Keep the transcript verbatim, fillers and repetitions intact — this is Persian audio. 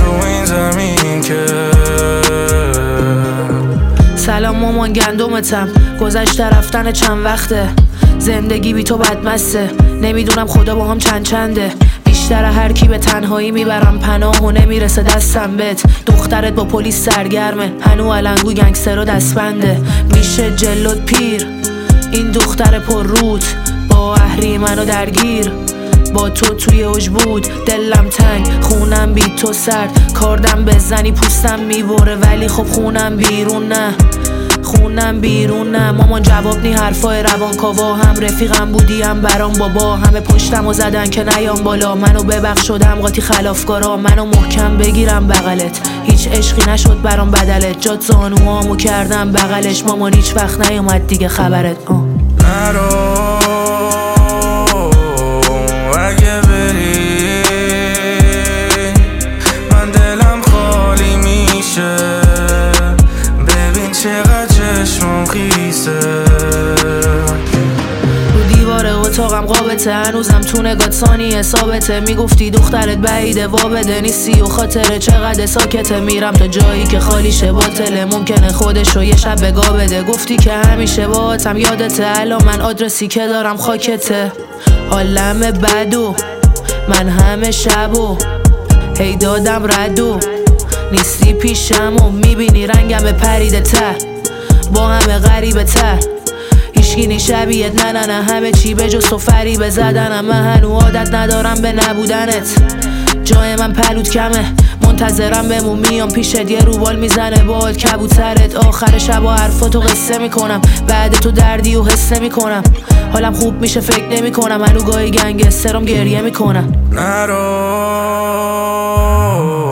رو این زمین که. سلام مامان گندمتم، گذشته رفتن چند وقته، زندگی بی تو بدمسته، نمیدونم خدا با هم چند چنده. بیشتر هر کی به تنهایی میبرم پناه و نمیرسه دستم بهت. دخترت با پلیس سرگرمه، هنو علنگو گنگستر و دستبنده. میشه جلوت پیر این دختر پر روت، با اهری منو درگیر. با تو توی اوج بود دلم تنگ، خونم بی تو سرد. کاردم بزنی پوستم میبره ولی خب خونم بیرون نه، خونم بیرون نه. مامان جواب نی حرفای روانکاوا، هم رفیقم بودی هم برام بابا. همه پشتم و زدن که نیام بالا، منو ببخش شدم قاطی خلافکارا. منو محکم بگیرم بغلت، هیچ عشقی نشد برام بدلت. جات زانوامو کردم بغلش، مامان هیچ وقت نیومد دیگه خبرت. آه. نرو اگه بری من دلم خالی میشه. ببین چقدر چشمم خیسه، رو دیوار اتاقم قابته، هنوزم تو نگات ثانیه ثابته. میگفتی دخترت بعیده وا بده نیستی و خاطره چقدر ساکته. میرم تا جایی که خالی شه باطله، ممکنه خودشو یه شب بگا بده. گفتی که همیشه باهاتم یادته، الان من آدرسی که دارم خاکته. حالم بدو من همه شبو هی دادم ردو، نیستی پیشم و میبینی رنگم پریده تر، با همه غریبه تر. هیچکی نی شبیهت نه نه نه، همه چی به جز تو فریبه زدنم. من هنو عادت ندارم به نبودنت، جای من پلوت کمه. منتظرم بمون میام پیشت، یه روبال میزنه باهات کبوترت. آخر شبا حرفاتو قصه میکنم، بعد تو دردی و حسه میکنم. حالم خوب میشه فکر نمیکنم، هنو گاهی گنگسترم گریه میکنم. نرو